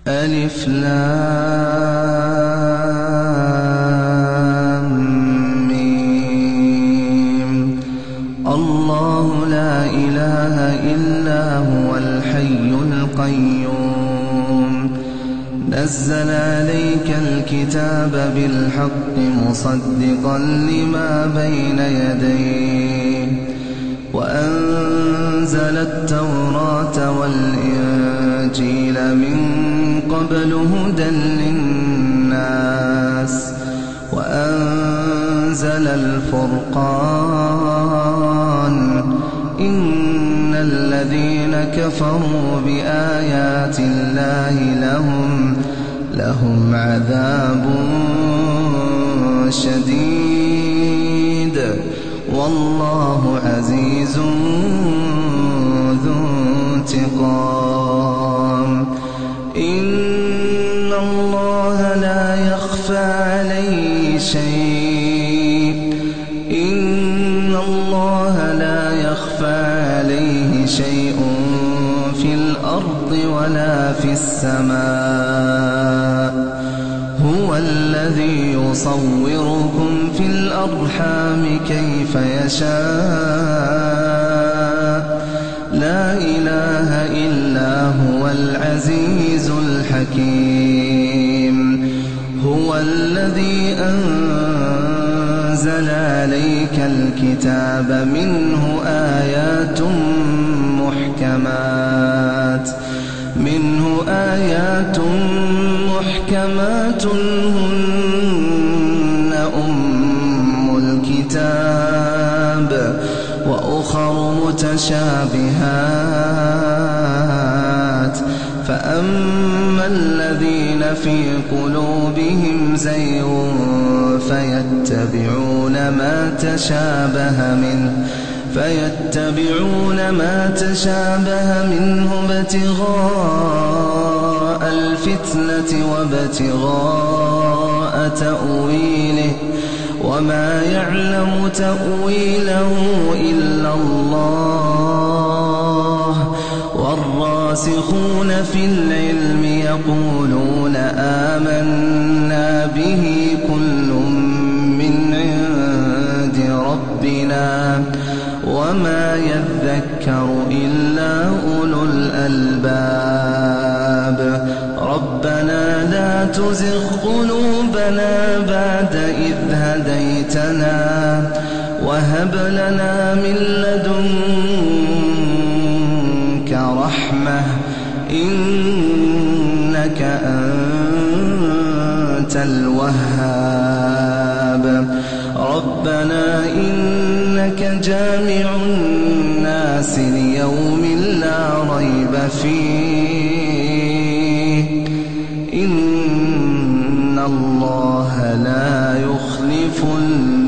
ألف لام ميم. الله لا إله إلا هو الحي القيوم نزل عليك الكتاب بالحق مصدقا لما بين يديه وأنزل التوراة والإنجيل من قبل هدى للناس وأنزل الفرقان إن الذين كفروا بآيات الله لهم عذاب شديد والله عزيز ذو انتقام. إن الله لا يخفى عليه شيء إن الله لا يخفى عليه شيء في الأرض ولا في السماء هو الذي يصوركم في الأرحام كيف يشاء لا إله إلا هو العزيز الحكيم. هو الذي أنزل عليك الكتاب منه آيات محكمات هن أم الكتاب وأخر متشابهات فأما الذين في قلوبهم زيغ فيتبعون ما تشابه منه ابتغاء الفتنة وابتغاء تأويله وما يعلم تأويله إلا الله والراسخون في العلم يقولون آمنا به كل من عند ربنا وما يذكر إلا أولو الألباب. ربنا لا تزغ قلوبنا بعد إذ هديتنا وهب لنا من لدنك رحمة إنك أنت الوهاب. ربنا إنك جامع الناس ليوم لا ريب فيه إن الله لا يخلف